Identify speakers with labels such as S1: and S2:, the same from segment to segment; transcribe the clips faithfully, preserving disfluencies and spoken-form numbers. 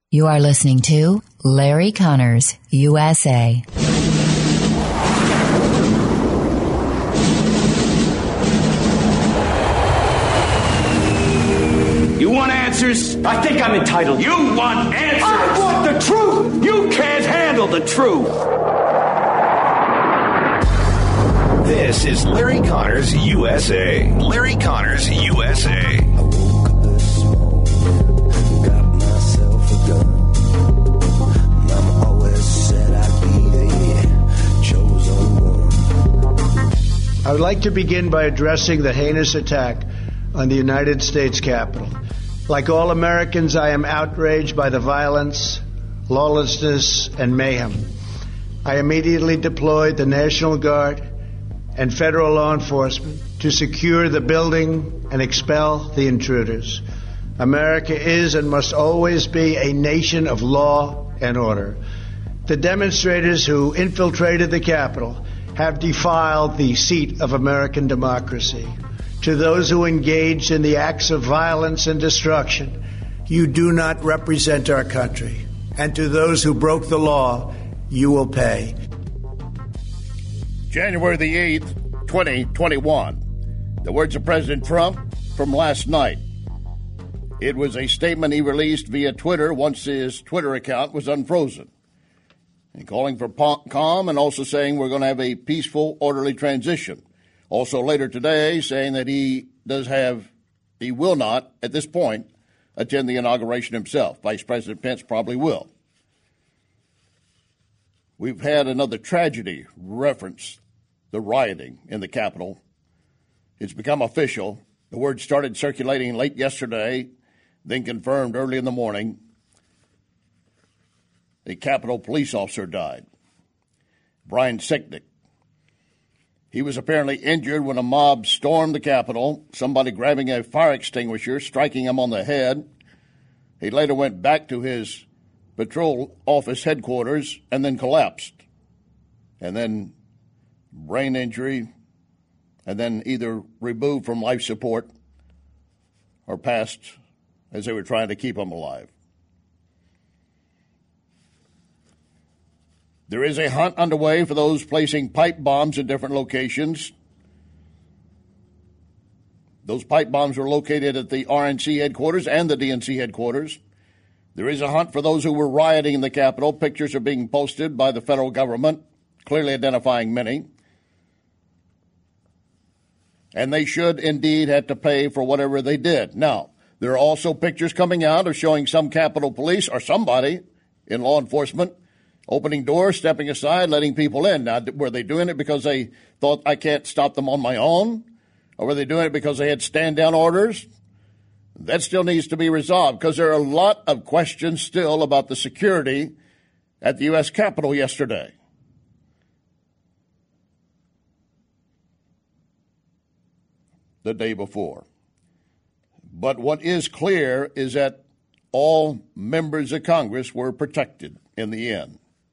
S1: You are listening to Larry Connors, U S A.
S2: You want answers?
S3: I think I'm entitled.
S2: You want answers?
S3: I want the truth!
S2: You can't handle the truth!
S4: This is Larry Connors, U S A. Larry Connors, U S A.
S5: I would like to begin by addressing the heinous attack on the United States Capitol. Like all Americans, I am outraged by the violence, lawlessness, and mayhem. I immediately deployed the National Guard and federal law enforcement to secure the building and expel the intruders. America is and must always be a nation of law and order. The demonstrators who infiltrated the Capitol have defiled the seat of American democracy. To those who engaged in the acts of violence and destruction, you do not represent our country. And to those who broke the law, you will pay.
S6: January the eighth, twenty twenty-one. The words of President Trump from last night. It was a statement he released via Twitter once his Twitter account was unfrozen. And calling for calm and also saying we're going to have a peaceful, orderly transition. Also later today saying that he does have, he will not, at this point, attend the inauguration himself. Vice President Pence probably will. We've had another tragedy reference the rioting in the Capitol. It's become official. The word started circulating late yesterday, then confirmed early in the morning. A Capitol police officer died, Brian Sicknick. He was apparently injured when a mob stormed the Capitol, somebody grabbing a fire extinguisher, striking him on the head. He later went back to his patrol office headquarters and then collapsed. And then brain injury, and then either removed from life support or passed as they were trying to keep him alive. There is a hunt underway for those placing pipe bombs in different locations. Those pipe bombs were located at the R N C headquarters and the D N C headquarters. There is a hunt for those who were rioting in the Capitol. Pictures are being posted by the federal government, clearly identifying many. And they should indeed have to pay for whatever they did. Now, there are also pictures coming out of showing some Capitol Police or somebody in law enforcement opening doors, stepping aside, letting people in. Now, were they doing it because they thought I can't stop them on my own? Or were they doing it because they had stand-down orders? That still needs to be resolved because there are a lot of questions still about the security at the U S Capitol yesterday. The day before. But what is clear is that all members of Congress were protected in the end.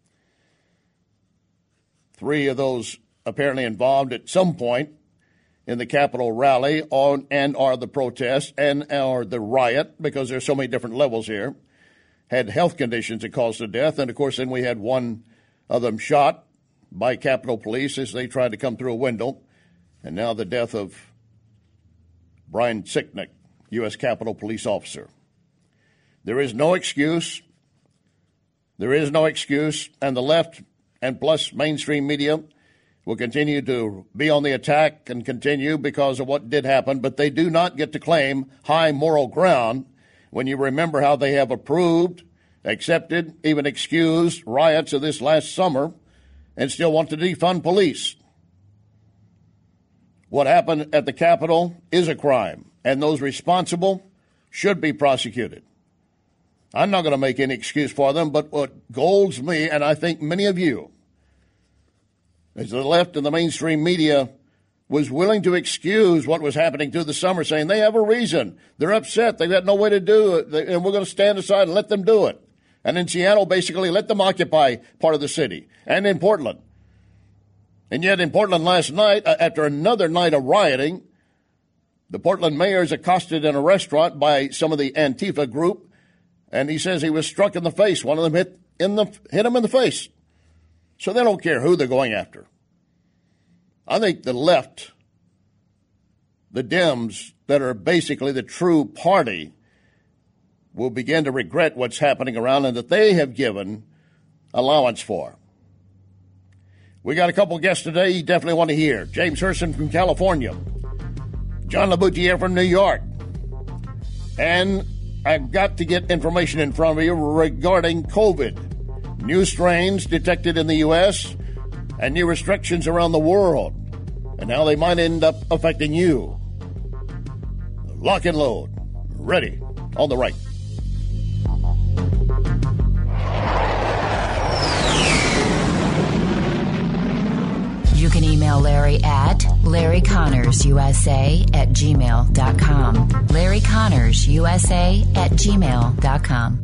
S6: Three of those apparently involved at some point in the Capitol rally on, and are the protest and are the riot, because there's so many different levels here, had health conditions that caused the death. And, of course, then we had one of them shot by Capitol Police as they tried to come through a window. And now the death of Brian Sicknick, U S Capitol Police officer. There is no excuse. There is no excuse. And the left and plus mainstream media will continue to be on the attack and continue because of what did happen, but they do not get to claim high moral ground when you remember how they have approved, accepted, even excused riots of this last summer and still want to defund police. What happened at the Capitol is a crime, and those responsible should be prosecuted. I'm not going to make any excuse for them, but what golds me, and I think many of you, is the left and the mainstream media was willing to excuse what was happening through the summer, saying they have a reason. They're upset. They've got no way to do it, and we're going to stand aside and let them do it. And in Seattle, basically, let them occupy part of the city, and in Portland. And yet in Portland last night, after another night of rioting, the Portland mayor is accosted in a restaurant by some of the Antifa group And he says he was struck in the face. One of them hit in the hit him in the face. So they don't care who they're going after. I think the left, the Dems, that are basically the true party, will begin to regret what's happening around and that they have given allowance for. We got a couple guests today you definitely want to hear. James Herson from California. John LaBoutiere from New York. And I've got to get information in front of you regarding COVID. New strains detected in the U S and new restrictions around the world and how they might end up affecting you. Lock and load. Ready. On the right.
S1: You can email Larry at Larry Connors U S A at gmail dot com. Larry Connors U S A at gmail dot com.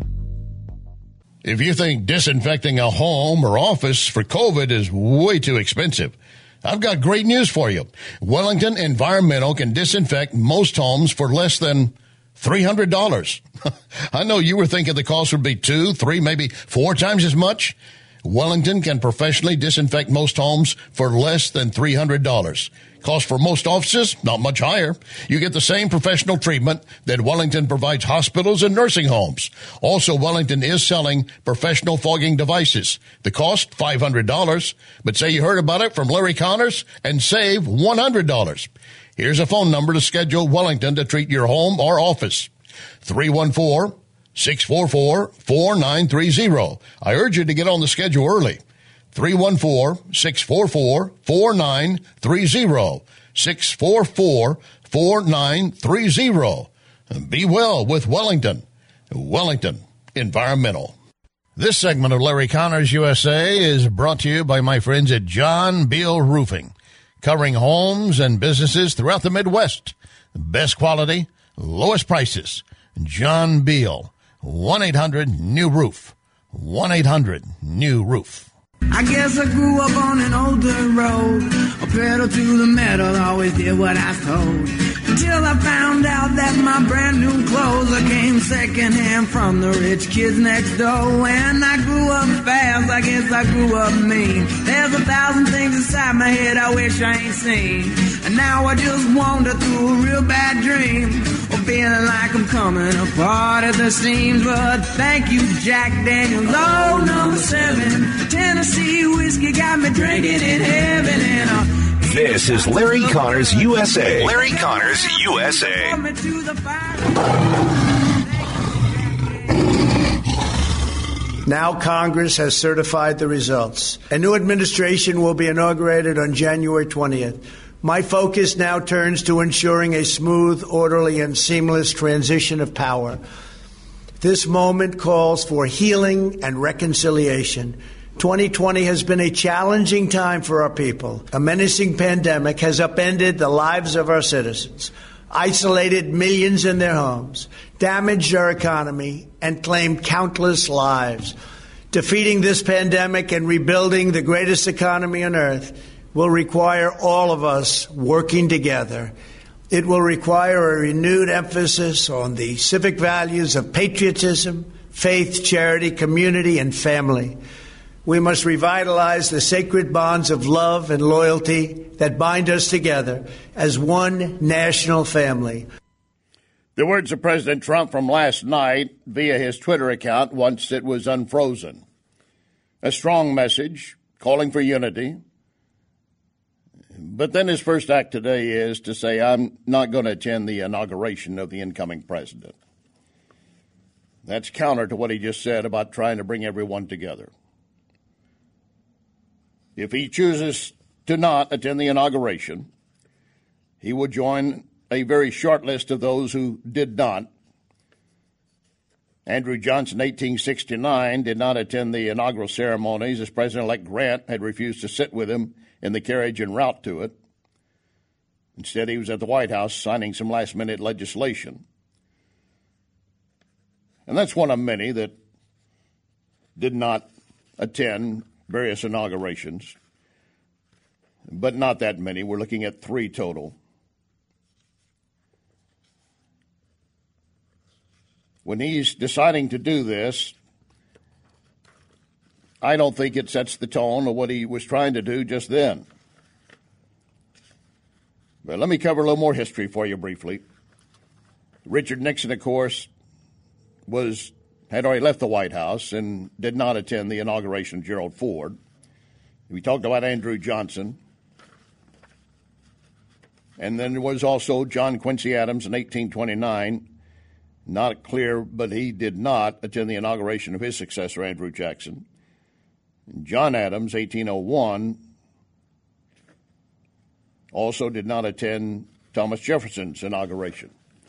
S6: If you think disinfecting a home or office for COVID is way too expensive, I've got great news for you. Wellington Environmental can disinfect most homes for less than three hundred dollars. I know you were thinking the cost would be two, three, maybe four times as much. Wellington can professionally disinfect most homes for less than three hundred dollars. Cost for most offices, not much higher. You get the same professional treatment that Wellington provides hospitals and nursing homes. Also, Wellington is selling professional fogging devices. The cost, five hundred dollars. But say you heard about it from Larry Connors and save one hundred dollars. Here's a phone number to schedule Wellington to treat your home or office. three one four, six four four, four nine three zero. I urge you to get on the schedule early. three one four, six four four, four nine three zero. six four four, four nine three zero. Be well with Wellington. Wellington Environmental. This segment of Larry Connors U S A is brought to you by my friends at John Beal Roofing, covering homes and businesses throughout the Midwest. Best quality, lowest prices. John Beal, one eight hundred new roof. one eight hundred new roof.
S7: I guess I grew up on an older road. A pedal to the metal, always did what I was told. Until I found out that my brand new clothes I came secondhand from the rich kids next door. When I grew up fast, I guess I grew up mean. There's a thousand things inside my head I wish I ain't seen. And now I just wander through a real bad dream, or feeling like I'm coming apart at the seams. But thank you, Jack Daniels, oh, number seven. Tennessee whiskey got me drinking in heaven. And uh,
S4: this is Larry Connors U S A. Larry Connors U S A.
S5: Now Congress has certified the results. A new administration will be inaugurated on January twentieth. My focus now turns to ensuring a smooth, orderly, and seamless transition of power. This moment calls for healing and reconciliation. twenty twenty has been a challenging time for our people. A menacing pandemic has upended the lives of our citizens, isolated millions in their homes, damaged our economy, and claimed countless lives. Defeating this pandemic and rebuilding the greatest economy on earth will require all of us working together. It will require a renewed emphasis on the civic values of patriotism, faith, charity, community, and family. We must revitalize the sacred bonds of love and loyalty that bind us together as one national family.
S6: The words of President Trump from last night via his Twitter account once it was unfrozen. A strong message calling for unity. But then his first act today is to say, I'm not going to attend the inauguration of the incoming president. That's counter to what he just said about trying to bring everyone together. If he chooses to not attend the inauguration, he will join a very short list of those who did not. Andrew Johnson, eighteen sixty-nine, did not attend the inaugural ceremonies as President-elect Grant had refused to sit with him in the carriage en route to it. Instead, he was at the White House signing some last-minute legislation. And that's one of many that did not attend various inaugurations, but not that many. We're looking at three total. when he's deciding to do this, I don't think it sets the tone of what he was trying to do just then. But let me cover a little more history for you briefly. Richard Nixon, of course, was had already left the White House and did not attend the inauguration of Gerald Ford. We talked about Andrew Johnson. And then there was also John Quincy Adams in eighteen twenty-nine. Not clear, but he did not attend the inauguration of his successor, Andrew Jackson. And John Adams, eighteen oh one, also did not attend Thomas Jefferson's inauguration.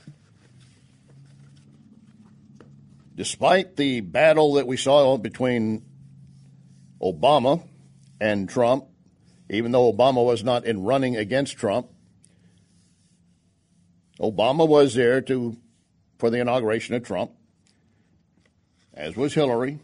S6: Despite the battle that we saw between Obama and Trump, even though Obama was not in running against Trump, Obama was there to for the inauguration of Trump, as was Hillary.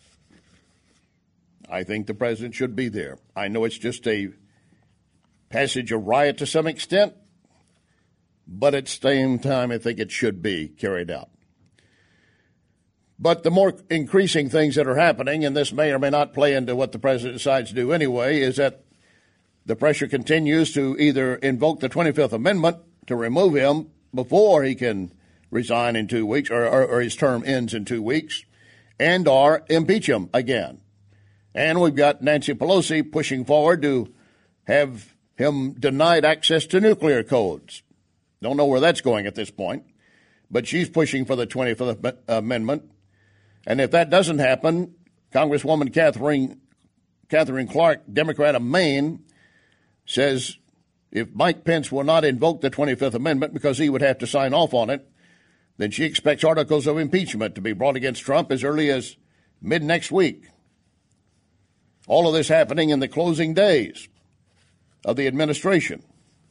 S6: I think the president should be there. I know it's just a passage of riot to some extent, but at the same time, I think it should be carried out. But the more increasing things that are happening, and this may or may not play into what the president decides to do anyway, is that the pressure continues to either invoke the twenty-fifth Amendment to remove him before he can resign in two weeks, or, or, or his term ends in two weeks, and or impeach him again. And we've got Nancy Pelosi pushing forward to have him denied access to nuclear codes. Don't know where that's going at this point, but she's pushing for the twenty-fifth Amendment. And if that doesn't happen, Congresswoman Catherine, Catherine Clark, Democrat of Maine, says if Mike Pence will not invoke the twenty-fifth Amendment because he would have to sign off on it, then she expects articles of impeachment to be brought against Trump as early as mid-next week. All of this happening in the closing days of the administration.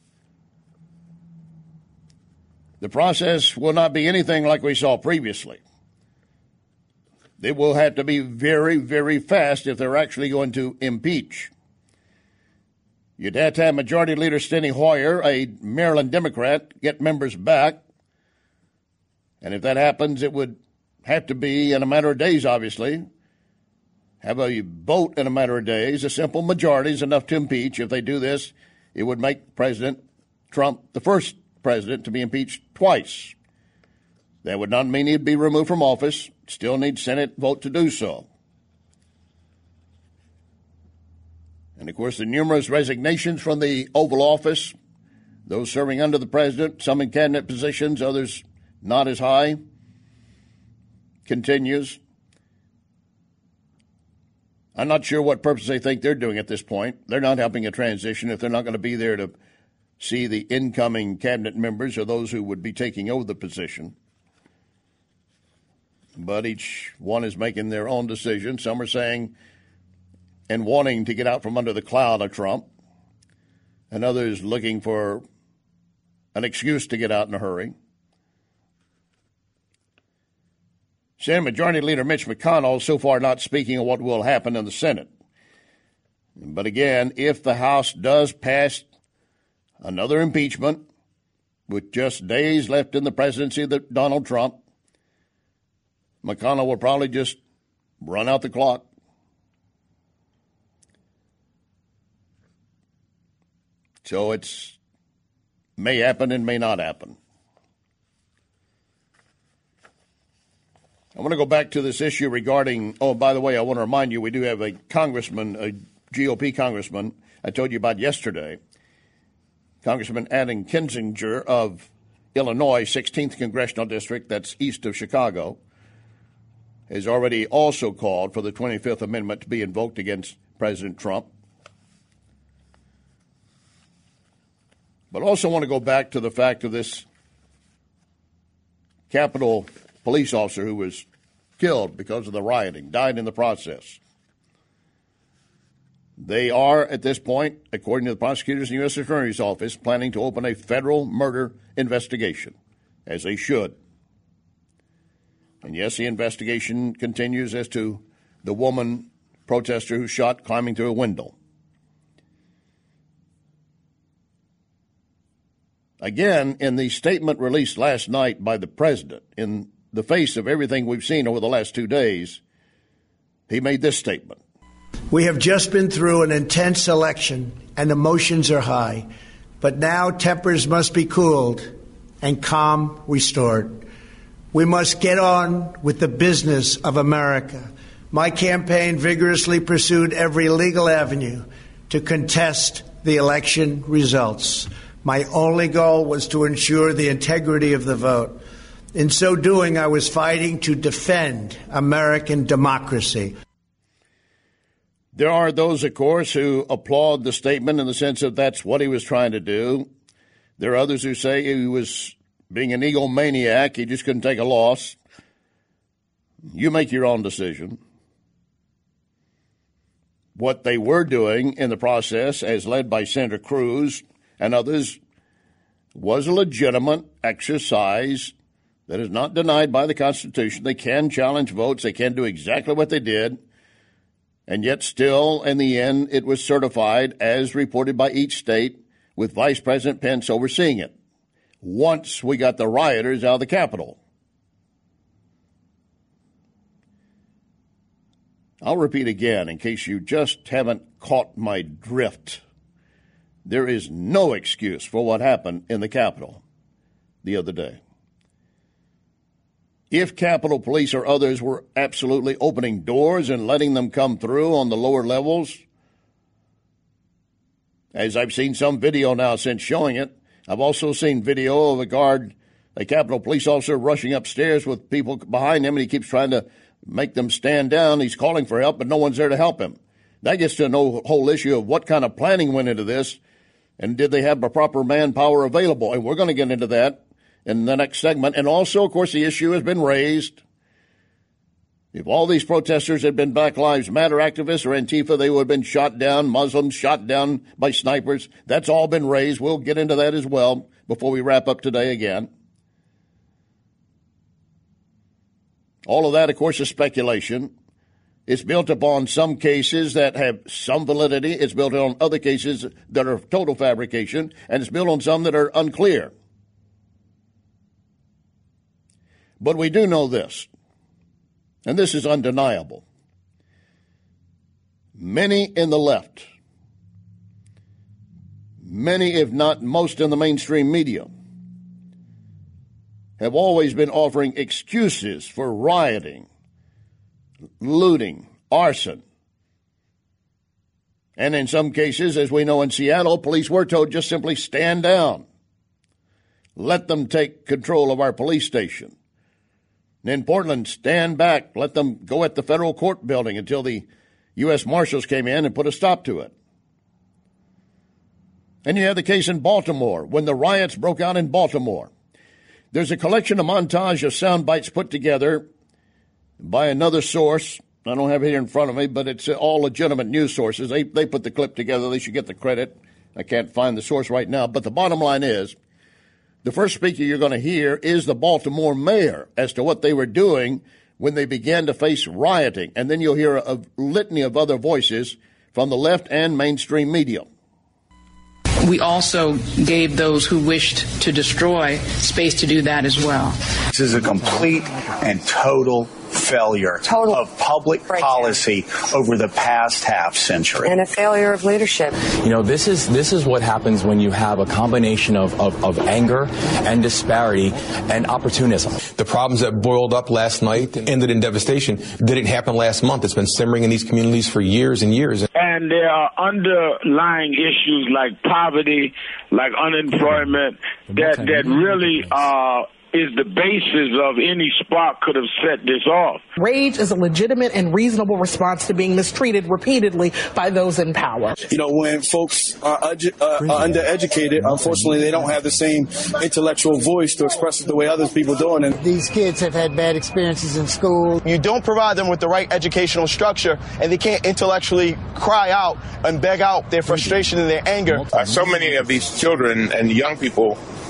S6: The process will not be anything like we saw previously. It will have to be very, very fast if they're actually going to impeach. You'd have to have Majority Leader Steny Hoyer, a Maryland Democrat, get members back. And if that happens, it would have to be in a matter of days, obviously. Have a vote in a matter of days. A simple majority is enough to impeach. If they do this, it would make President Trump the first president to be impeached twice. That would not mean he'd be removed from office. Still need Senate vote to do so. And, of course, the numerous resignations from the Oval Office, those serving under the president, some in cabinet positions, others not as high, continues. I'm not sure what purpose they think they're doing at this point. They're not helping a transition if they're not going to be there to see the incoming cabinet members or those who would be taking over the position. But each one is making their own decision. Some are saying and wanting to get out from under the cloud of Trump, and others looking for an excuse to get out in a hurry. Senate Majority Leader Mitch McConnell so far not speaking of what will happen in the Senate. But again, if the House does pass another impeachment with just days left in the presidency of Donald Trump, McConnell will probably just run out the clock. So it's may happen and may not happen. I want to go back to this issue regarding, oh, by the way, I want to remind you, we do have a congressman, a G O P congressman, I told you about yesterday, Congressman Adam Kinzinger of Illinois, sixteenth Congressional District, that's east of Chicago, has already also called for the twenty-fifth Amendment to be invoked against President Trump. But also want to go back to the fact of this Capitol police officer who was killed because of the rioting, died in the process. They are, at this point, according to the prosecutors in the U S Attorney's Office, planning to open a federal murder investigation, as they should. And yes, the investigation continues as to the woman protester who shot climbing through a window. Again, in the statement released last night by the president in the face of everything we've seen over the last two days, he made this statement.
S5: We have just been through an intense election and emotions are high, but now tempers must be cooled and calm restored. We must get on with the business of America. My campaign vigorously pursued every legal avenue to contest the election results. My only goal was to ensure the integrity of the vote. In so doing, I was fighting to defend American democracy.
S6: There are those, of course, who applaud the statement in the sense that that's what he was trying to do. There are others who say he was being an egomaniac. He just couldn't take a loss. You make your own decision. What they were doing in the process, as led by Senator Cruz and others, was a legitimate exercise that is not denied by the Constitution. They can challenge votes. They can do exactly what they did. And yet still, in the end, it was certified as reported by each state with Vice President Pence overseeing it once we got the rioters out of the Capitol. I'll repeat again in case you just haven't caught my drift. There is no excuse for what happened in the Capitol the other day. If Capitol Police or others were absolutely opening doors and letting them come through on the lower levels, as I've seen some video now since showing it, I've also seen video of a guard, a Capitol Police officer, rushing upstairs with people behind him, and he keeps trying to make them stand down. He's calling for help, but no one's there to help him. That gets to the whole issue of what kind of planning went into this, and did they have the proper manpower available? And we're going to get into that in the next segment. And also, of course, the issue has been raised. If all these protesters had been Black Lives Matter activists or Antifa, they would have been shot down, Muslims shot down by snipers. That's all been raised. We'll get into that as well before we wrap up today again. All of that, of course, is speculation. It's built upon some cases that have some validity. It's built on other cases that are total fabrication, and it's built on some that are unclear. But we do know this, and this is undeniable. Many in the left, many if not most in the mainstream media, have always been offering excuses for rioting, looting, arson. And in some cases, as we know in Seattle, police were told just simply stand down. Let them take control of our police station. And in Portland, stand back. Let them go at the federal court building until the U S Marshals came in and put a stop to it. And you have the case in Baltimore, when the riots broke out in Baltimore. There's a collection of montage of sound bites put together by another source. I don't have it here in front of me, but it's all legitimate news sources. They they put the clip together. They should get the credit. I can't find the source right now. But the bottom line is, the first speaker you're going to hear is the Baltimore mayor as to what they were doing when they began to face rioting. And then you'll hear a, a litany of other voices from the left and mainstream media.
S8: We also gave those who wished to destroy space to do that as well.
S9: This is a complete and total failure
S10: total
S9: of public policy over the past half century.
S10: And a failure of leadership.
S11: You know, this is this is what happens when you have a combination of, of, of anger and disparity and opportunism.
S12: The problems that boiled up last night and ended in devastation didn't happen last month. It's been simmering in these communities for years and years.
S13: And there are underlying issues like poverty, like unemployment, that, that really are is the basis of any spark could have set this off.
S14: Rage is a legitimate and reasonable response to being mistreated repeatedly by those in power.
S15: You know, when folks are, uh, are undereducated, unfortunately, they don't have the same intellectual voice to express it the way other people do. And
S16: these kids have had bad experiences in school.
S17: You don't provide them with the right educational structure, and they can't intellectually cry out and beg out their frustration and their anger.
S18: Uh, so many of these children and young people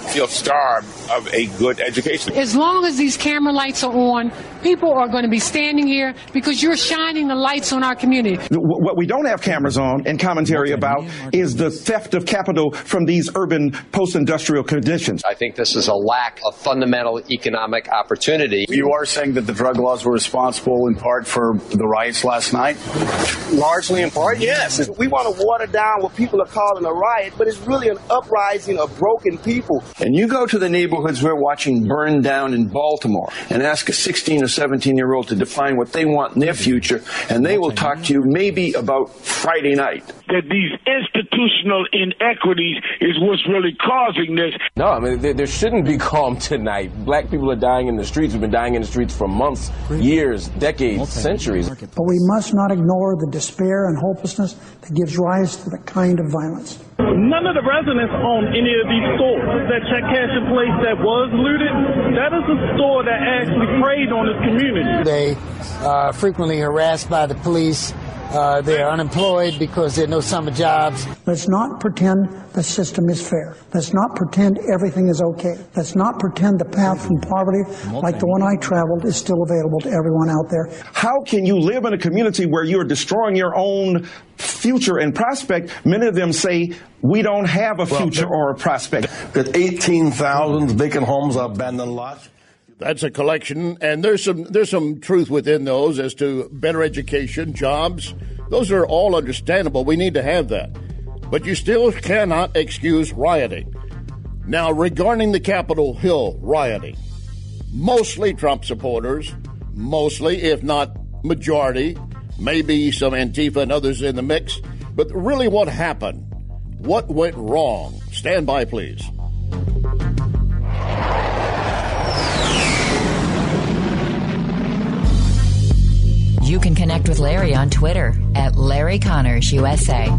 S10: feel starved of a good education.
S18: As long as these camera lights are on, people are going to be standing here because you're shining the lights on our community.
S19: What we don't have cameras on and commentary about is the theft of capital from these urban post-industrial conditions.
S20: I think this is a lack of fundamental economic opportunity.
S9: You are saying that the drug laws were responsible in part for the riots last night?
S21: Largely in part, yes. We want to water down what people are calling a riot, but it's really an uprising of broken people.
S22: And you go to the neighborhoods we're watching burn down in Baltimore and ask a sixteen or seventeen-year-old to define what they want in their future, and they will talk to you maybe about Friday night.
S13: That these institutional inequities is what's really causing this.
S23: No, I mean, there, there shouldn't be calm tonight. Black people are dying in the streets. We've been dying in the streets for months, years, decades, centuries.
S24: But we must not ignore the despair and hopelessness that gives rise to the kind of violence.
S25: None of the residents own any of these stores. That check cashing place that was looted, that is a store that actually preyed on this community.
S16: They are frequently harassed by the police. Uh, they are unemployed because there are no summer jobs.
S24: Let's not pretend the system is fair. Let's not pretend everything is okay. Let's not pretend the path from poverty, like the one I traveled, is still available to everyone out there.
S19: How can you live in a community where you're destroying your own future and prospect? Many of them say, we don't have a future or a prospect.
S26: That eighteen thousand vacant homes are abandoned lots.
S6: That's a collection, and there's some there's some truth within those as to better education, jobs. Those are all understandable. We need to have that. But you still cannot excuse rioting. Now, regarding the Capitol Hill rioting, mostly Trump supporters, mostly, if not majority, maybe some Antifa and others in the mix. But really, what happened? What went wrong? Stand by, please.
S1: You can connect with Larry on Twitter at Larry Connors U S A.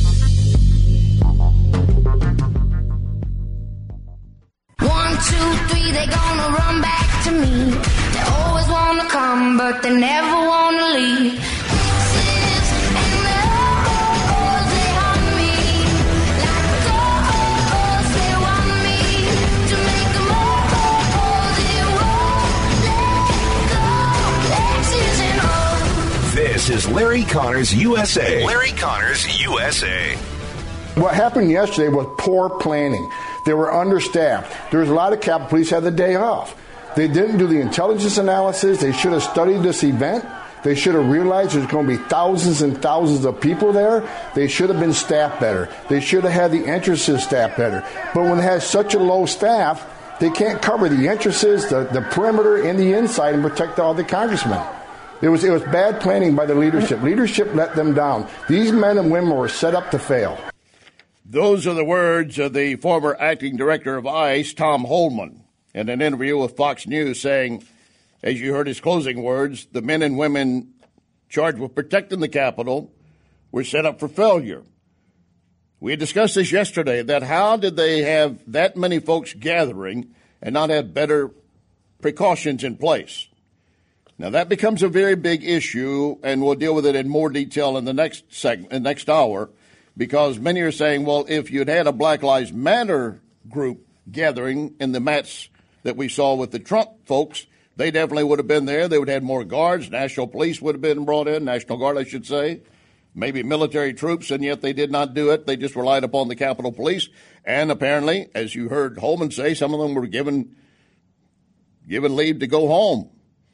S27: One, two, three, they gonna run back to me. They always wanna come, but they never wanna leave. Exes and those, they haunt me. Like ghosts, they want me to make them all. They won't let go. Exes and those.
S4: This is Larry Connors U S A. Larry Connors U S A.
S28: What happened yesterday was poor planning. They were understaffed. There was a lot of Capitol Police had the day off. They didn't do the intelligence analysis. They should have studied this event. They should have realized there's going to be thousands and thousands of people there. They should have been staffed better. They should have had the entrances staffed better. But when they had such a low staff, they can't cover the entrances, the, the perimeter, and the inside and protect all the congressmen. It was, it was bad planning by the leadership. Leadership let them down. These men and women were set up to fail.
S6: Those are the words of the former acting director of ICE, Tom Homan, in an interview with Fox News, saying, as you heard his closing words, the men and women charged with protecting the Capitol were set up for failure. We had discussed this yesterday, that how did they have that many folks gathering and not have better precautions in place? Now, that becomes a very big issue, and we'll deal with it in more detail in the next segment, in the next hour. Because many are saying, well, if you'd had a Black Lives Matter group gathering in the mats that we saw with the Trump folks, they definitely would have been there. They would have had more guards. National police would have been brought in, National Guard, I should say, maybe military troops, and yet they did not do it. They just relied upon the Capitol Police. And apparently, as you heard Holman say, some of them were given, given leave to go home.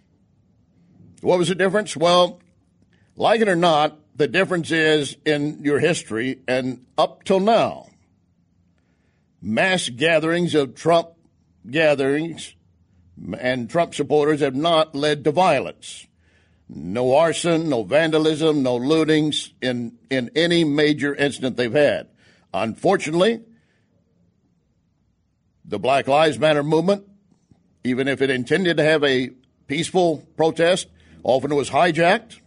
S6: What was the difference? Well, like it or not, the difference is in your history, and up till now, mass gatherings of Trump gatherings and Trump supporters have not led to violence. No arson, no vandalism, no lootings in, in any major incident they've had. Unfortunately, the Black Lives Matter movement, even if it intended to have a peaceful protest, often was hijacked.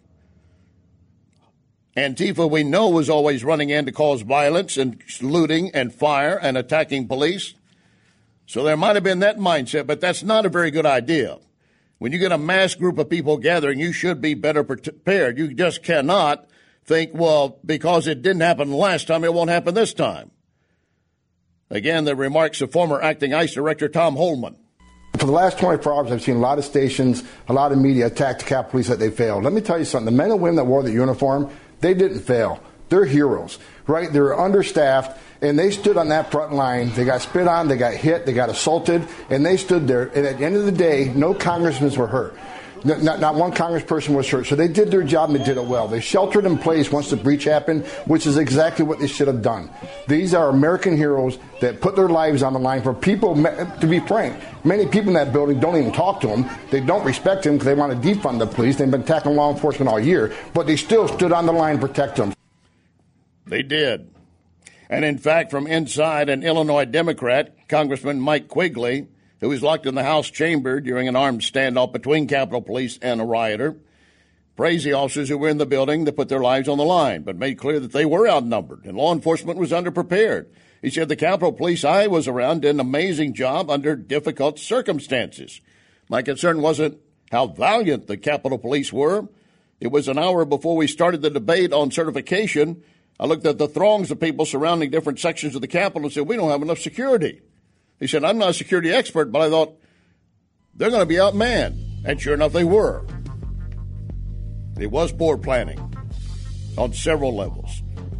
S6: Antifa, we know, was always running in to cause violence and looting and fire and attacking police. So there might have been that mindset, but that's not a very good idea. When you get a mass group of people gathering, you should be better prepared. You just cannot think, well, because it didn't happen last time, it won't happen this time. Again, the remarks of former acting ICE Director Tom Holman.
S28: For the last twenty-four hours, I've seen a lot of stations, a lot of media attack the Capitol Police that they failed. Let me tell you something. The men and women that wore the uniform, they didn't fail. They're heroes, right? They were understaffed, and they stood on that front line. They got spit on, they got hit, they got assaulted, and they stood there. And at the end of the day, no congressmen were hurt. Not, not one congressperson was hurt. So they did their job and they did it well. They sheltered in place once the breach happened, which is exactly what they should have done. These are American heroes that put their lives on the line for people, to be frank. Many people in that building don't even talk to them. They don't respect them because they want to defund the police. They've been attacking law enforcement all year, but they still stood on the line to protect them.
S6: They did. And in fact, from inside, an Illinois Democrat, Congressman Mike Quigley, who was locked in the House chamber during an armed standoff between Capitol Police and a rioter, praised the officers who were in the building that put their lives on the line, but made clear that they were outnumbered and law enforcement was underprepared. He said the Capitol Police I was around did an amazing job under difficult circumstances. My concern wasn't how valiant the Capitol Police were. It was an hour before we started the debate on certification. I looked at the throngs of people surrounding different sections of the Capitol and said, we don't have enough security. He said, I'm not a security expert, but I thought they're going to be outmanned. And sure enough, they were. It was poor planning on several levels.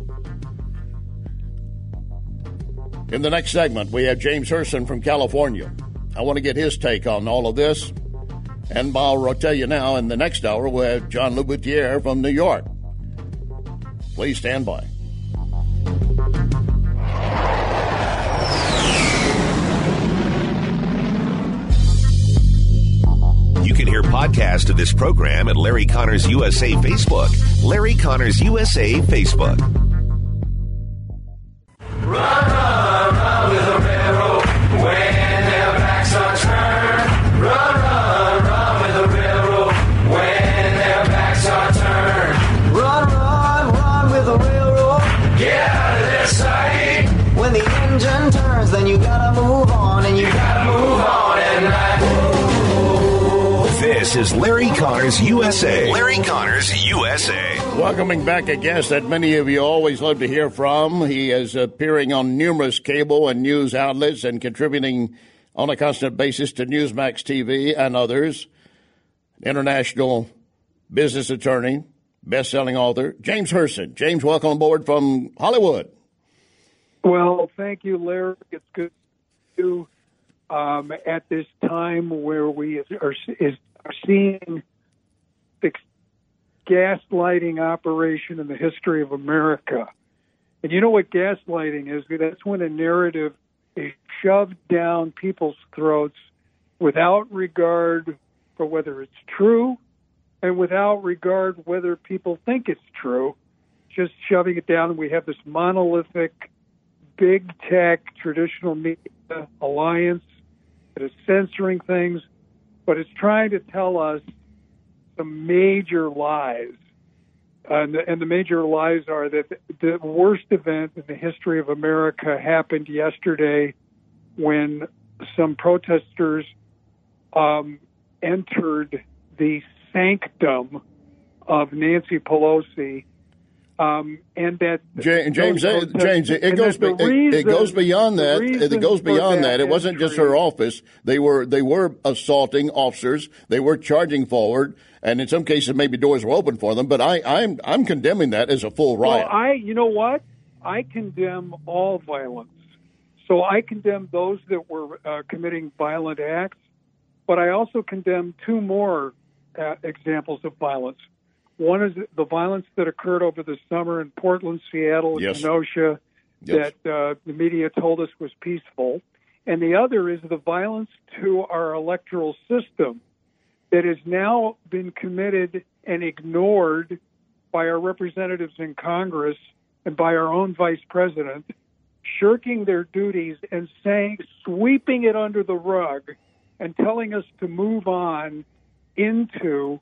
S6: In the next segment, we have James Herson from California. I want to get his take on all of this. And I'll tell you now, in the next hour, we'll have John Louboutier from New York. Please stand by.
S4: You can hear podcasts of this program at Larry Connors U S A Facebook. Larry Connors U S A Facebook.
S27: Run, run, run with a railroad when their backs are turned. Run, run, run with a railroad when their backs are turned. Run, run, run with a railroad. Get out of their sight. When the engine turns, then you gotta move on, and you gotta move on at night.
S4: This is Larry Connors U S A. Larry Connors U S A.
S6: Welcoming back a guest that many of you always love to hear from. He is appearing on numerous cable and news outlets and contributing on a constant basis to Newsmax T V and others. International business attorney, best-selling author, James Herson. James, welcome aboard from Hollywood.
S2: Well, thank you, Larry. It's good to you um, at this time where we are, is, are seeing the gaslighting operation in the history of America. And you know what gaslighting is? That's when a narrative is shoved down people's throats without regard for whether it's true and without regard whether people think it's true, just shoving it down. And we have this monolithic, big tech, traditional media alliance that is censoring things, but it's trying to tell us some major lies. And the, and the major lies are that the worst event in the history of America happened yesterday when some protesters um, entered the sanctum of Nancy Pelosi. Um, and that
S6: James, James, it, James, it goes be, reason, it goes beyond that. It goes beyond that. that. It wasn't just her office. They were they were assaulting officers. They were charging forward, and in some cases, maybe doors were open for them. But I, I'm I'm condemning that as a full riot.
S2: Well, I, you know what? I condemn all violence. So I condemn those that were uh, committing violent acts, but I also condemn two more uh, examples of violence. One is the violence that occurred over the summer in Portland, Seattle, and
S6: yes.
S2: Kenosha
S6: yes.
S2: that uh, the media told us was peaceful. And the other is the violence to our electoral system that has now been committed and ignored by our representatives in Congress and by our own vice president, shirking their duties and saying, sweeping it under the rug and telling us to move on into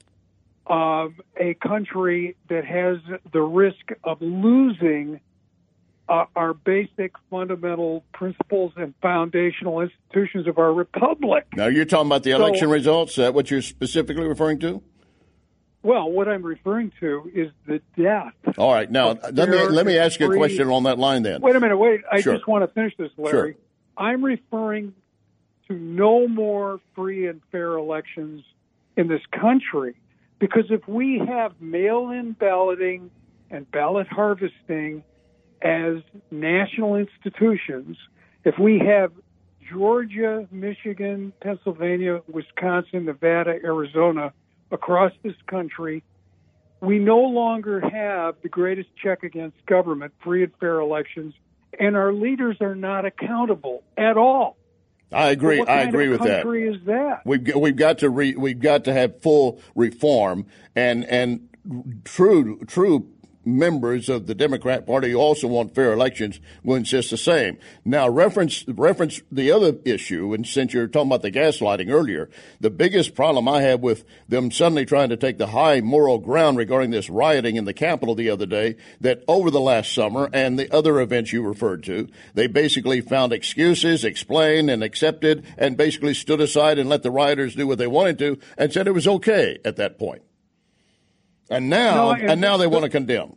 S2: of a country that has the risk of losing uh, our basic fundamental principles and foundational institutions of our republic.
S6: Now, you're talking about the election
S2: so,
S6: results? Is that what you're specifically referring to?
S2: Well, what I'm referring to is the death.
S6: All right. Now, let me let me ask you a question on that line then.
S2: Wait a minute. Wait. I
S6: Sure.
S2: just want to finish this, Larry.
S6: Sure.
S2: I'm referring to no more free and fair elections in this country, because if we have mail-in balloting and ballot harvesting as national institutions, if we have Georgia, Michigan, Pennsylvania, Wisconsin, Nevada, Arizona across this country, we no longer have the greatest check against government, free and fair elections, and our leaders are not accountable at all.
S6: I agree.
S2: So what
S6: I
S2: kind
S6: agree
S2: of
S6: with that.
S2: country is that?
S6: We've got, we've got to re, we've got to have full reform, and and true true members of the Democrat Party who also want fair elections will insist the same. Now, reference reference the other issue, and since you're talking about the gaslighting earlier, the biggest problem I have with them suddenly trying to take the high moral ground regarding this rioting in the Capitol the other day, that over the last summer and the other events you referred to, they basically found excuses, explained and accepted, and basically stood aside and let the rioters do what they wanted to, and said it was okay at that point. And now,
S2: No,
S6: and,
S2: and
S6: now they
S2: the-
S6: want to condemn.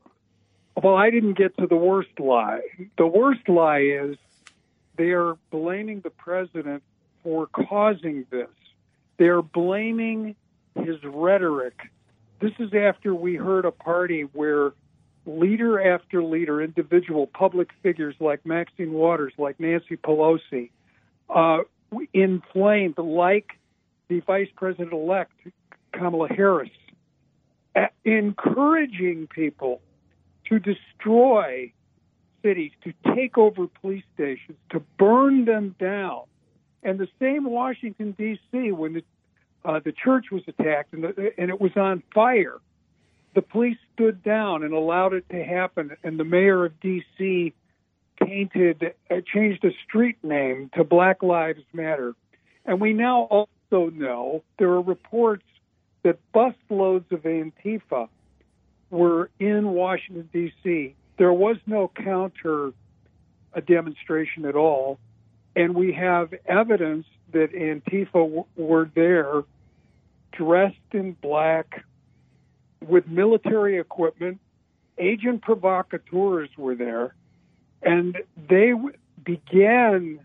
S2: Well, I didn't get to the worst lie. The worst lie is they are blaming the president for causing this. They're blaming his rhetoric. This is after we heard a party where leader after leader, individual public figures like Maxine Waters, like Nancy Pelosi, uh, inflamed, like the vice president-elect Kamala Harris, uh, encouraging people to destroy cities, to take over police stations, to burn them down. And the same Washington, D C, when the, uh, the church was attacked and, the, and it was on fire, the police stood down and allowed it to happen. And the mayor of D C painted, uh, changed a street name to Black Lives Matter. And we now also know there are reports that busloads of Antifa were in Washington, D C. There was no counter a demonstration at all, and we have evidence that Antifa w- were there dressed in black with military equipment. Agent provocateurs were there, and they w- began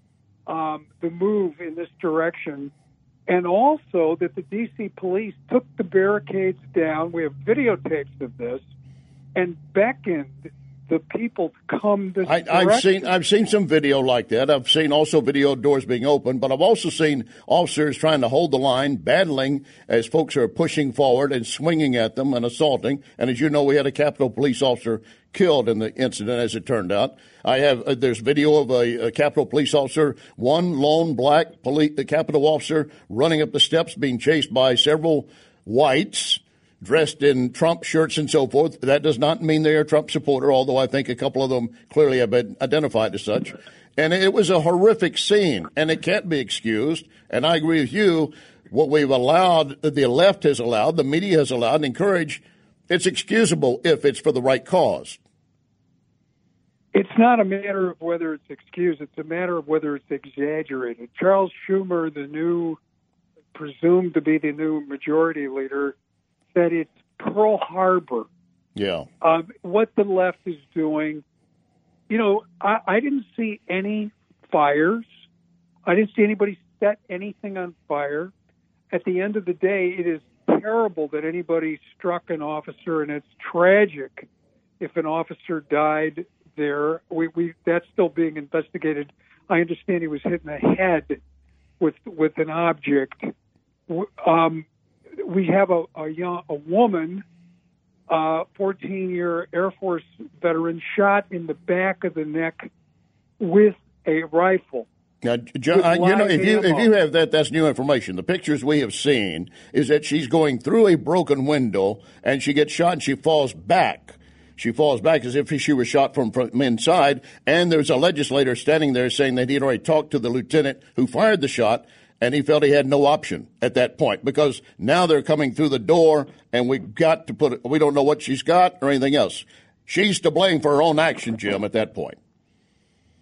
S2: um, the move in this direction. And also that the D C police took the barricades down. We have videotapes of this, and beckoned the people to come this
S6: I, I've seen I've seen some video like that. I've seen also video of doors being opened, but I've also seen officers trying to hold the line, battling as folks are pushing forward and swinging at them and assaulting. And as you know, we had a Capitol police officer killed in the incident, as it turned out. I have uh, there's video of a, a Capitol police officer, one lone black police, the Capitol officer running up the steps, being chased by several whites dressed in Trump shirts and so forth. That does not mean they're a Trump supporter, although I think a couple of them clearly have been identified as such. And it was a horrific scene, and it can't be excused. And I agree with you. What we've allowed, the left has allowed, the media has allowed and encouraged, it's excusable if it's for the right cause.
S2: It's not a matter of whether it's excused. It's a matter of whether it's exaggerated. Charles Schumer, the new, presumed to be the new majority leader, said it's Pearl Harbor.
S6: Yeah.
S2: Um, what the left is doing, you know, I, I didn't see any fires. I didn't see anybody set anything on fire. At the end of the day, it is terrible that anybody struck an officer, and it's tragic if an officer died there. We, we that's still being investigated. I understand he was hit in the head with with an object. Um, we have a a, young, a woman, uh, fourteen-year Air Force veteran, shot in the back of the neck with a rifle.
S6: Now, John, I, you know, if you if you have that, that's new information. The pictures we have seen is that she's going through a broken window and she gets shot and she falls back. She falls back as if she was shot from, from inside. And there's a legislator standing there saying that he had already talked to the lieutenant who fired the shot, and he felt he had no option at that point because now they're coming through the door, and we've got to put it. We don't know what she's got or anything else. She's to blame for her own action, Jim, at that point.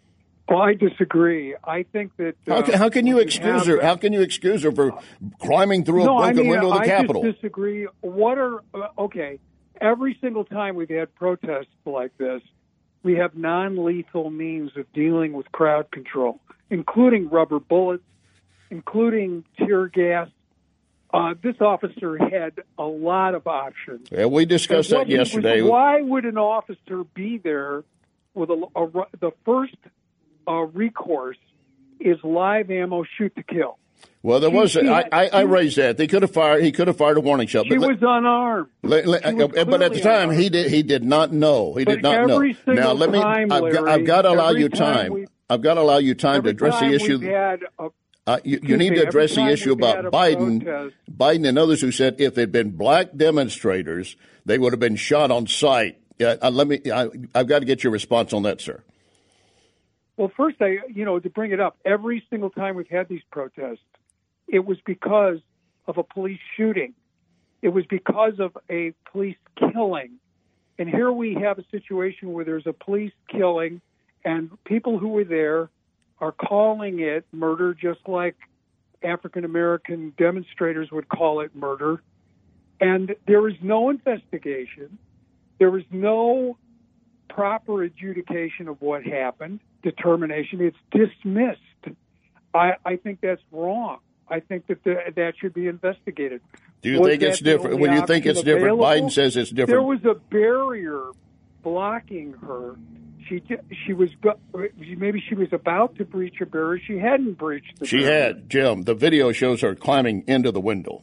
S2: Oh, I disagree. I think that uh,
S6: how, can, how can you excuse her? How can you excuse her for climbing through
S2: no,
S6: a broken
S2: I mean,
S6: window of the
S2: I
S6: Capitol?
S2: I disagree. What are uh, okay? Every single time we've had protests like this, we have non-lethal means of dealing with crowd control, including rubber bullets, including tear gas. Uh, this officer had a lot of options.
S6: Yeah, we discussed that yesterday.
S2: Was, why would an officer be there with a, a, the first uh, recourse is live ammo, shoot to kill?
S6: Well, there
S2: she,
S6: was.
S2: She
S6: I,
S2: had,
S6: I, I raised that they could have fired. He could have fired a warning shot.
S2: She
S6: but
S2: was unarmed.
S6: Let, let,
S2: she was
S6: but at the time, he did. He did not know. He
S2: but
S6: did not know. Now let me.
S2: Time,
S6: I've,
S2: Larry,
S6: got, I've got to allow you time.
S2: time
S6: I've got to allow you time to address the issue.
S2: Had a,
S6: uh, you, you need to address the issue about Biden.
S2: Protest,
S6: Biden and others who said if it had been black demonstrators, they would have been shot on sight. Uh, uh, let me. I, I've got to get your response on that, sir.
S2: Well, first, I you know to bring it up, every single time we've had these protests, it was because of a police shooting. It was because of a police killing. And here we have a situation where there's a police killing, and people who were there are calling it murder, just like African-American demonstrators would call it murder. And there is no investigation. There was no proper adjudication of what happened, determination. It's dismissed. I, I think that's wrong. I think that the, that should be investigated.
S6: Do you
S2: Was
S6: think it's
S2: that
S6: different?
S2: the
S6: When you think
S2: option
S6: it's different,
S2: available?
S6: Biden says it's different.
S2: There was a barrier blocking her. She she was maybe she was about to breach a barrier. She hadn't breached the
S6: She
S2: barrier.
S6: had, Jim. The video shows her climbing into the window,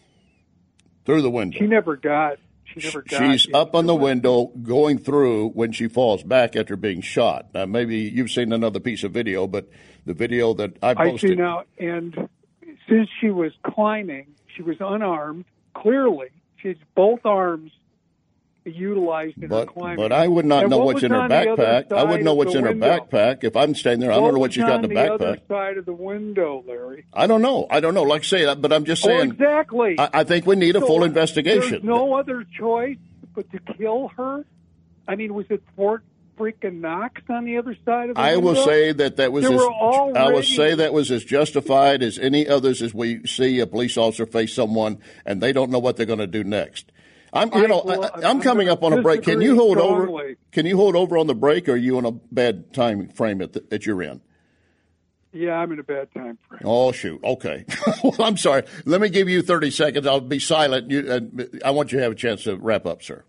S6: through the window.
S2: She never got. She never got.
S6: She's up on the window, going through when she falls back after being shot. Now, maybe you've seen another piece of video, but the video that I posted.
S2: I see now, and since she was climbing, she was unarmed. Clearly, she had both arms utilized in
S6: But,
S2: her climbing.
S6: but I would not
S2: And
S6: know
S2: what
S6: what's
S2: was
S6: in her
S2: on the other
S6: backpack. I
S2: side
S6: wouldn't know
S2: of
S6: what's
S2: the
S6: in her
S2: window?
S6: backpack. If I'm standing there, I don't know what she's got in the
S2: What was on
S6: backpack.
S2: the other side of the window, Larry?
S6: I don't know. I don't know. Like I say, but I'm just
S2: Oh,
S6: saying.
S2: exactly.
S6: I, I think we need a
S2: So
S6: full investigation.
S2: There's no other choice but to kill her. I mean, was it Fort freaking Knox on the other side of the
S6: I
S2: window?
S6: will say that that was
S2: There
S6: as,
S2: were already,
S6: I will say that was as justified as any others as we see a police officer face someone and they don't know what they're going to do next. I'm you
S2: I
S6: know
S2: will-
S6: I, I'm
S2: I'm
S6: coming
S2: gonna
S6: up on a break. Can you
S2: disagree
S6: hold over?
S2: strongly.
S6: Can you hold over on the break, or are you on a bad time frame at the, that you're in?
S2: Yeah, I'm in a bad time frame.
S6: Oh shoot! Okay, well, I'm sorry. Let me give you thirty seconds. I'll be silent. You, uh, I want you to have a chance to wrap up, sir.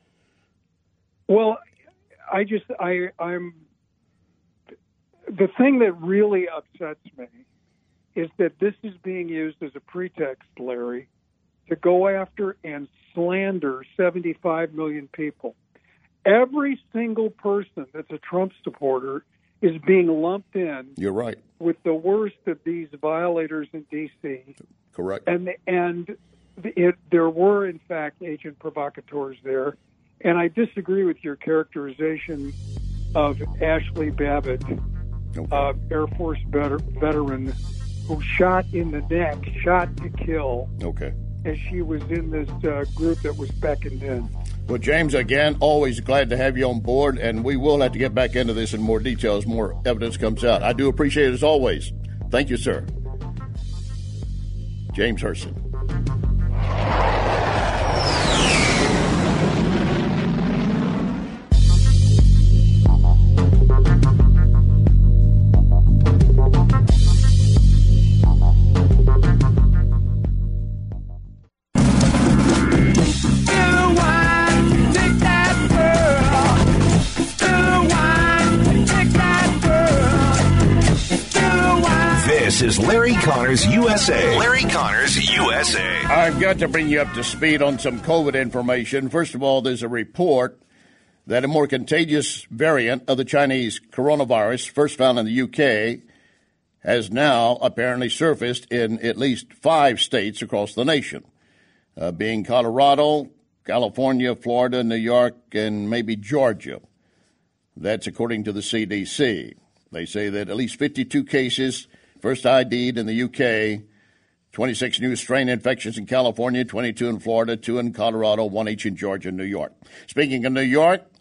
S2: Well, I just I I'm the thing that really upsets me is that this is being used as a pretext, Larry, to go after and slander seventy-five million people. Every single person that's a Trump supporter is being lumped in
S6: You're right.
S2: with the worst of these violators in D C.
S6: Correct.
S2: And and it, there were, in fact, agent provocateurs there. And I disagree with your characterization of Ashley Babbitt,
S6: okay.
S2: uh, Air Force veter- veteran, who shot in the neck, shot to kill,
S6: Okay.
S2: as she was in this uh, group that was beckoned in.
S6: Well, James, again, always glad to have you on board, and we will have to get back into this in more detail as more evidence comes out. I do appreciate it as always. Thank you, sir. James Herson.
S4: This is Larry Connors U S A. Larry Connors U S A.
S6: I've got to bring you up to speed on some COVID information. First of all, there's a report that a more contagious variant of the Chinese coronavirus, first found in the U K, has now apparently surfaced in at least five states across the nation, uh, being Colorado, California, Florida, New York, and maybe Georgia. That's according to the C D C. They say that at least fifty-two cases first I D'd in the U K, twenty-six new strain infections in California, twenty-two in Florida, two in Colorado, one each in Georgia and New York. Speaking of New York,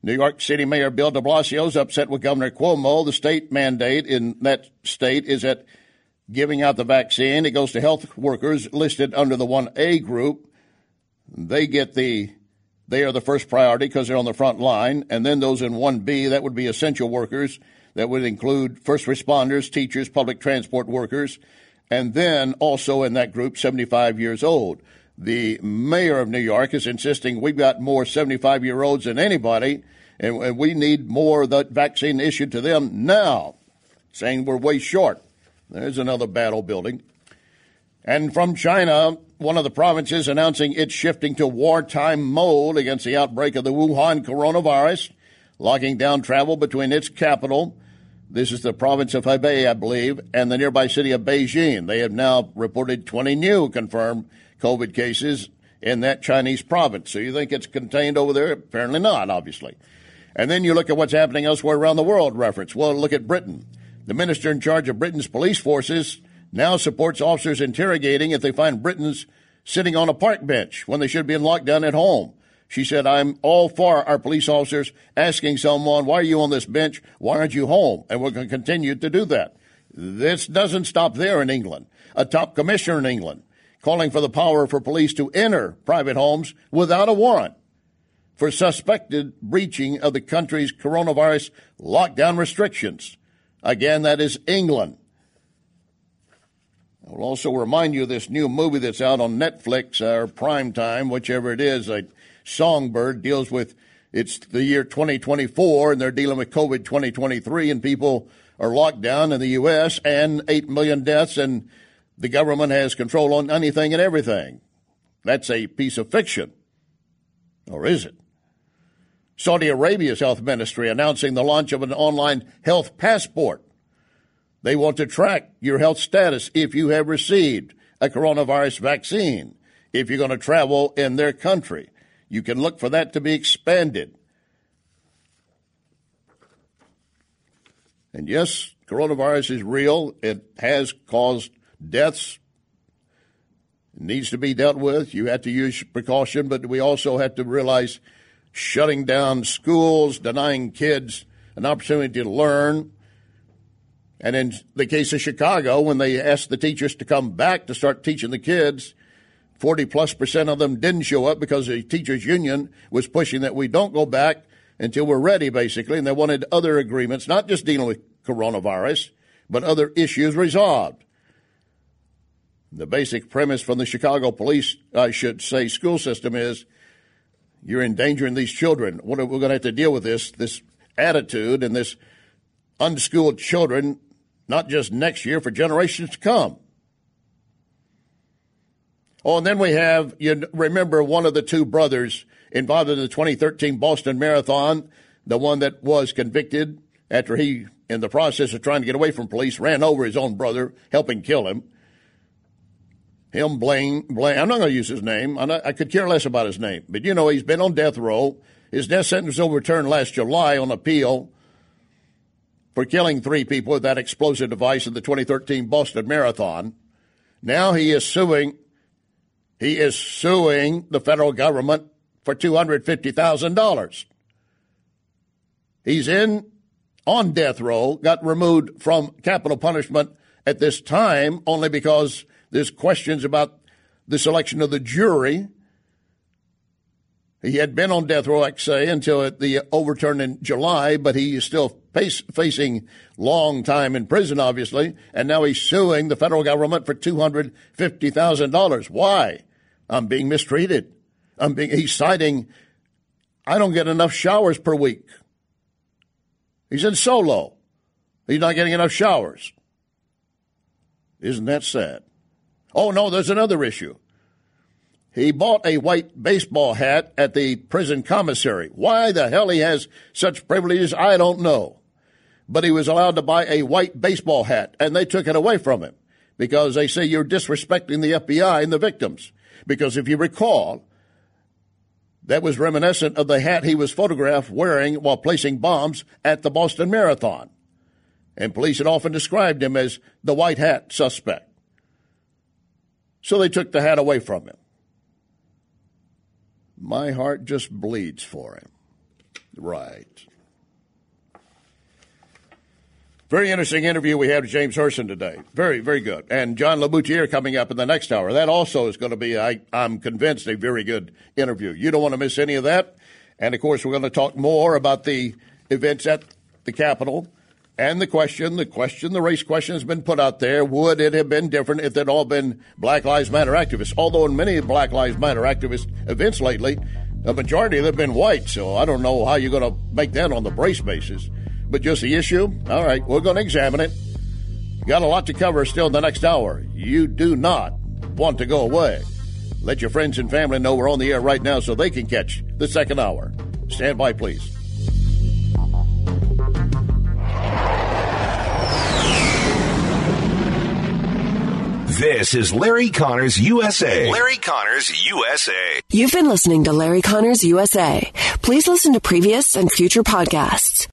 S6: New York City Mayor Bill de Blasio is upset with Governor Cuomo. The state mandate in that state is that giving out the vaccine, it goes to health workers listed under the one A group. They get the, they are the first priority because they're on the front line. And then those in one B, that would be essential workers. That would include first responders, teachers, public transport workers, and then also in that group, seventy-five years old. The mayor of New York is insisting we've got more seventy-five-year-olds than anybody, and, and we need more of that vaccine issued to them now, saying we're way short. There's another battle building. And from China, one of the provinces announcing it's shifting to wartime mode against the outbreak of the Wuhan coronavirus, locking down travel between its capital, this is the province of Hebei, I believe, and the nearby city of Beijing. They have now reported twenty new confirmed COVID cases in that Chinese province. So you think it's contained over there? Apparently not, obviously. And then you look at what's happening elsewhere around the world reference. Well, look at Britain. The minister in charge of Britain's police forces now supports officers interrogating if they find Britons sitting on a park bench when they should be in lockdown at home. She said, I'm all for our police officers asking someone, why are you on this bench? Why aren't you home? And we're going to continue to do that. This doesn't stop there in England. A top commissioner in England calling for the power for police to enter private homes without a warrant for suspected breaching of the country's coronavirus lockdown restrictions. Again, that is England. I will also remind you of this new movie that's out on Netflix, or Prime Time, whichever it is. A Songbird deals with, it's the year twenty twenty-four, and they're dealing with COVID twenty twenty-three, and people are locked down in the U S, and eight million deaths, and the government has control on anything and everything. That's a piece of fiction. Or is it? Saudi Arabia's health ministry announcing the launch of an online health passport. They want to track your health status if you have received a coronavirus vaccine, if you're going to travel in their country. You can look for that to be expanded. And yes, coronavirus is real. It has caused deaths. It needs to be dealt with. You have to use precaution, but we also have to realize shutting down schools, denying kids an opportunity to learn. And in the case of Chicago, when they asked the teachers to come back to start teaching the kids, forty plus percent of them didn't show up because the teachers union was pushing that we don't go back until we're ready, basically. And they wanted other agreements, not just dealing with coronavirus, but other issues resolved. The basic premise from the Chicago police, I should say, school system is you're endangering these children. What are we going to have to deal with this, this attitude and this unschooled children, not just next year, for generations to come. Oh, and then we have, you remember one of the two brothers involved in the twenty thirteen Boston Marathon, the one that was convicted after he, in the process of trying to get away from police, ran over his own brother, helping kill him. Him blame, blame I'm not going to use his name. I'm not, I could care less about his name. But, you know, he's been on death row. His death sentence was overturned last July on appeal for killing three people with that explosive device in the twenty thirteen Boston Marathon. Now he is suing, he is suing the federal government for two hundred fifty thousand dollars. He's in, on death row, got removed from capital punishment at this time only because there's questions about the selection of the jury. He had been on death row, like I say, until the overturn in July, but he is still face, facing long time in prison, obviously, and now he's suing the federal government for two hundred fifty thousand dollars. Why? I'm being mistreated. I'm being, he's citing, I don't get enough showers per week. He's in solo. He's not getting enough showers. Isn't that sad? Oh, no, there's another issue. He bought a white baseball hat at the prison commissary. Why the hell he has such privileges, I don't know. But he was allowed to buy a white baseball hat, and they took it away from him because they say you're disrespecting the F B I and the victims. Because if you recall, that was reminiscent of the hat he was photographed wearing while placing bombs at the Boston Marathon. And police had often described him as the white hat suspect. So they took the hat away from him. My heart just bleeds for him. Right. Very interesting interview we had with James Herson today. Very, very good. And John LeBoutier coming up in the next hour. That also is going to be, I, I'm convinced, a very good interview. You don't want to miss any of that. And, of course, we're going to talk more about the events at the Capitol and the question, the question, the race question has been put out there. Would it have been different if they'd all been Black Lives Matter activists? Although in many Black Lives Matter activist events lately, the majority of them have been white. So I don't know how you're going to make that on the race basis. But just the issue, all right, we're going to examine it. Got a lot to cover still in the next hour. You do not want to go away. Let your friends and family know we're on the air right now so they can catch the second hour. Stand by, please.
S4: This is Larry Connors U S A. Larry Connors U S A.
S3: You've been listening to Larry Connors U S A. Please listen to previous and future podcasts.